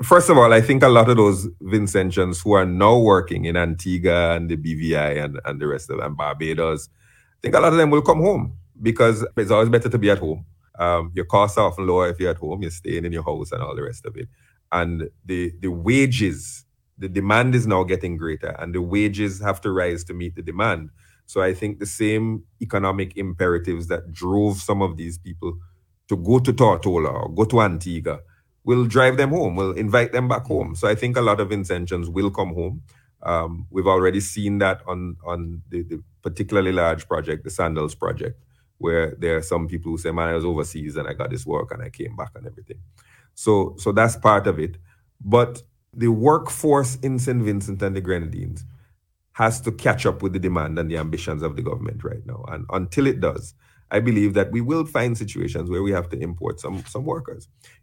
First of all, I think a lot of those Vincentians who are now working in Antigua and the BVI and the rest of them, Barbados, I think a lot of them will come home because it's always better to be at home. Your costs are often lower if you're at home, you're staying in your house and all the rest of it. And the wages, the demand is now getting greater, and the wages have to rise to meet the demand. So I think the same economic imperatives that drove some of these people to go to Tortola or go to Antigua will drive them home, will invite them back home. So I think a lot of Vincentians will come home. We've already seen that on the particularly large project, the Sandals project, where there are some people who say, man, I was overseas and I got this work and I came back and everything. So that's part of it. But the workforce in St. Vincent and the Grenadines has to catch up with the demand and the ambitions of the government right now. And until it does, I believe that we will find situations where we have to import some workers.